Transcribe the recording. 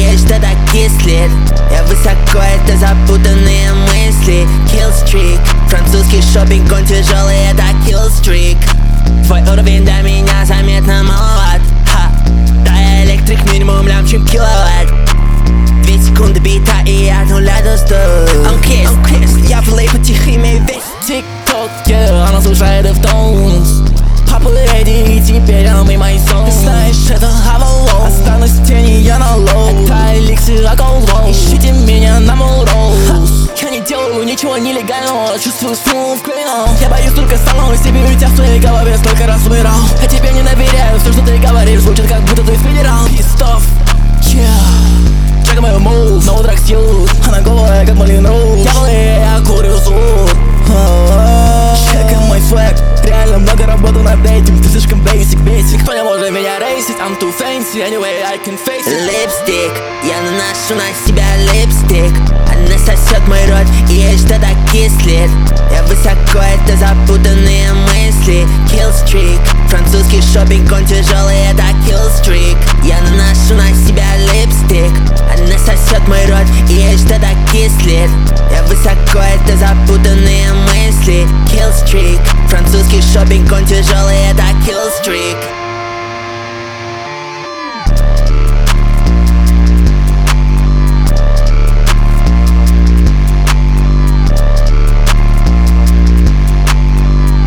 есть что-то кислит. Я высоко, это запутанные мысли. Killstreak, французский шопинг, он тяжелый, это killstreak. Твой уровень для меня заметно маловат. Да, я электрик, минимум лямчим киловатт. 2 секунды бита и от 0 до 100. Он крест, я плей потихо, имею весь TikTok, yeah, она слушает Deftones. Популярен, и теперь она мой сон. Ты знаешь, это Avalon. Останусь в тени, я на лоу. Это эликсир Аколон. Ищите меня на Молроуз. Я не делаю ничего нелегального, чувствую смув клином. Я боюсь только самого себя, ведь я в твоей голове столько раз умирал. Я тебе не доверяю, все, что ты говоришь, звучит как будто ты федерал. Pissed off, yeah. Чекай мою мув, no drug suit. Она голая, как Малин Роуз. Я плей, я курю суд. Чекай мой флэк. Реально много работы над этим, ты слишком basic. Никто не может меня рейсить, I'm too fancy, anyway I can face it. Липстик, я наношу на себя липстик. Она сосет мой рот, и ей что-то кислит. Я высоко, это запутанные мысли. Killstreak, французский шопинг, он тяжелый, это killstreak. Я наношу на себя липстик. Она сосет мой рот, и ей что-то кислит. Я высоко, это запутанные мысли. Killstreak, французский шопинг, он тяжелый, это killstreak.